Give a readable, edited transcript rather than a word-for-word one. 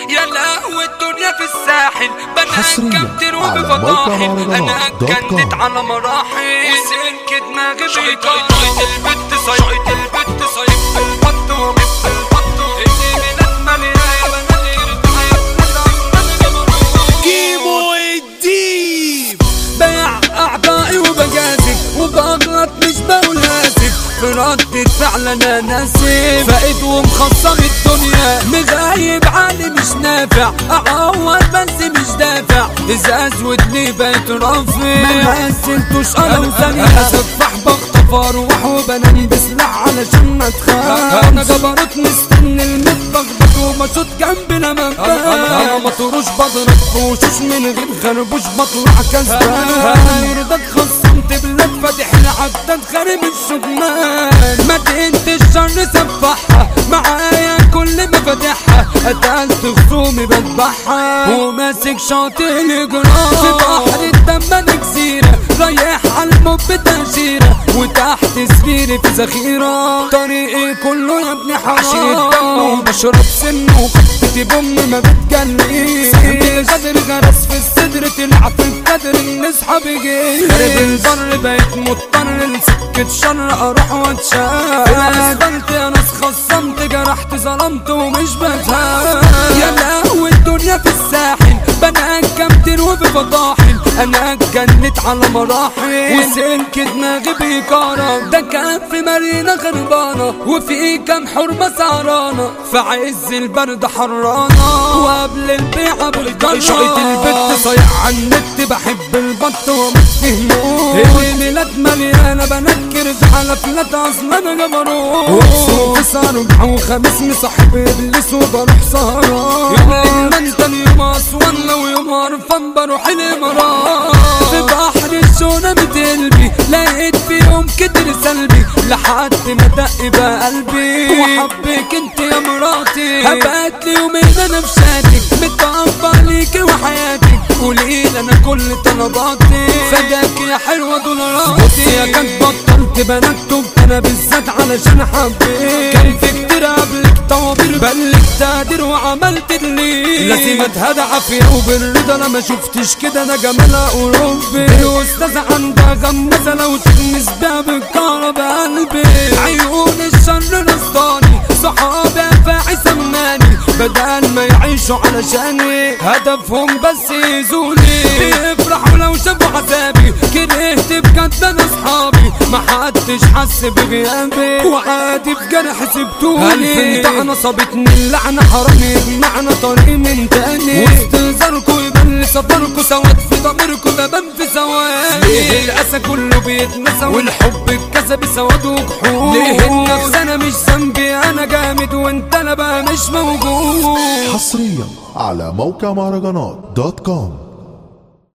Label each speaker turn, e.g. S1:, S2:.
S1: يا لهوي الدنيا في الساحل
S2: حصرياً
S1: بنات كتير
S2: على
S1: وبفضاحل
S2: موقع
S1: انا
S2: مهرجانات.com.
S1: اتجنت على مراحل وسلك دماغي شايط البت صايت البت صايت في البط ومش في البط اللي بنات مليانه
S3: كيمو الديب
S1: بيع اعضائي وبجازف وبغلط مش بقول اسف في ردة فعل انا ناسف فايد ومخصم الدنيا مغايب عني مش نافع اعور بس مش دافع ازاز ودني بقيت رافع ما مثلتوش انا وثانية اسفح بخطف اروح وبنام بسلاح علشان ما اتخاف انا جبروت مستني المطبخ ومشوط جنبنا منبات انا مطروش بضرب في وشوش من غير خربوش بطلع كسبان يرضاك خصمت بلاد فاتح لعبدان خارب الشجمان مدينة الشر سفحها معايا كل ما فاتحها قتلت خصومي بذبحها وماسك شاطئ الجرام في بحر الدم انا جزيرة رايح عالموت بتأشيرة وتحت سريري في ذخيرة طريقي كله يا ابني حرام دم وبشرب سن وخطتي بأمي ما بتجليش سحبي غدر غرس في الصدر طلع في القدر ان اصحابي جاي خارب البر بقيت مضطر لسكة شر اروح واتشاف الاسفلت يا ناس خصمت جرحت ظلمت ومش بتهان يا لهوي الدنيا في الساحل بنات كتير وبفضاحل انا اتجنت على مراحل وسلك دماغي بيكارة ده كان في مارينا خربانة وفي كام حرمة سهرانة في عز البرد حرانة وقبل البيعة بالجرة شقيت البت صايع على النت بحب البط ومش فهموش الليلات مليانة بنكر في حلفلات اصلا انا جبروت وقصوا في سهر وخميس مصاحب ابليس وبروح سهران يوم المنتن يوم اسوان لو يوم عرفان بروح الامارات في بحر الشونة بتقلبي لقيت فيهم كتر سلبي لحد ما دق بقى قلبي وحبك انت يا مراتي هبقت لي يومين انا بشاتك متقفى ليكي وحياتك قوليلي انا كل طلباتي فداك يا حلوة دولاراتي يا كانت بطلت بنات تبت انا بالذات علشان حبيت كان في كتير قبلك طوابير بلك تقدير وعملت اللي لازم اتهدى عافية وبالرضا انا ما شفتش كده انا جمالها اوروبي الاستاذ عندها غمزة لو تغمس بيها بالكهرباء قلبي عيون الشر نصداني صحابي افاعي سماني بدل ما يعيشوا علشاني هدفهم بس يزولي بيفرحوا لو شافوا عذابي كرهت بجد انا اصحابي ما حدش حس بغيابي وعادي في جرح سبتوني الف طعنة صابتني اللعنة حرام يجمعنا طريق من تاني واستهزاركوا يبان لي سفركوا سواد في ضميركوا ده بان في ثواني ليه الاسى كله بيتنسى والحب الكذب سواد وجحود ليه النفس انا مش ذنبي انا جامد وانت انا بقى مش موجود
S2: حصريا على موقع مهرجانات.com.